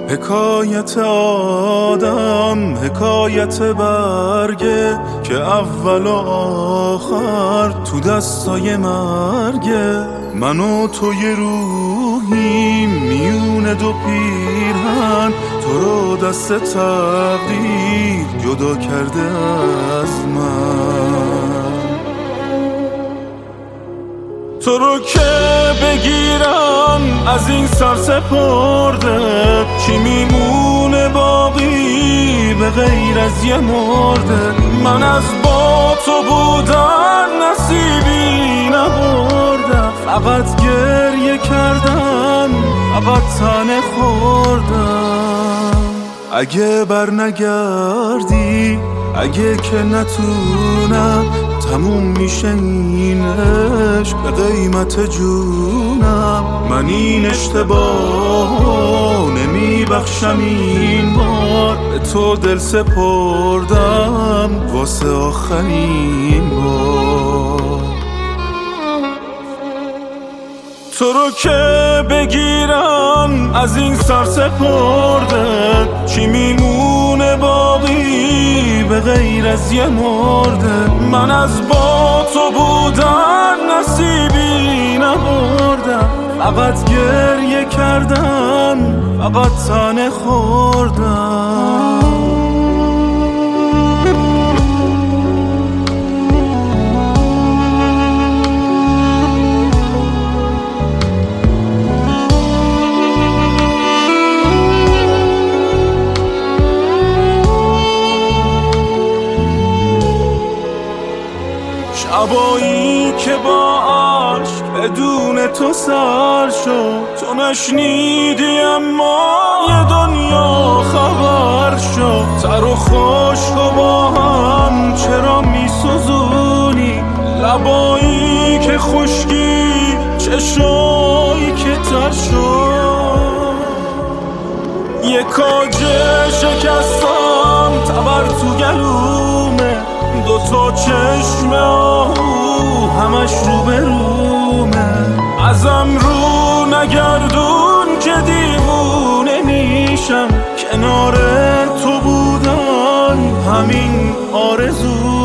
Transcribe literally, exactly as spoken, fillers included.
حکایت آدم حکایت برگه که اول و آخر تو دستای مرگه. من و تو یه روحیم میون دو پیرهن، تو رو دست تقدیر جدا کرده از من. تو رو که بگیرم از این سر سپرده، چی میمونه باقی به غیر از یه مرده؟ من از با تو بودن نصیبی نبردم، فقط گریه کردم، فقط تنه خوردم. اگه بر نگردی، اگه که نتونم، تموم میشه این عشق به قیمت جونم. من این اشتباه نمیبخشم، این بار به تو دل سپردم واسه آخرین بار. تو رو که بگیرم از این سر سپرده، چی میمونه باقی به غیر از یه مرده؟ من از با تو بودن نصیبی نبردم، فقط گریه کردم، فقط تنه خوردم. شبایی که با عشق بدون تو سر شد، تو نشنیدی اما یه دنیا خبر شد. تر و خشک و با هم چرا میسوزونی؟ لبایی که خشکی، چشایی که تر شد. یه کاجه شکستم تبر تو گلومه، دوتا چشم آهو همش رو به رومه. ازم رو نگردون که دیوونه میشم، کنار تو بودن همین آرزو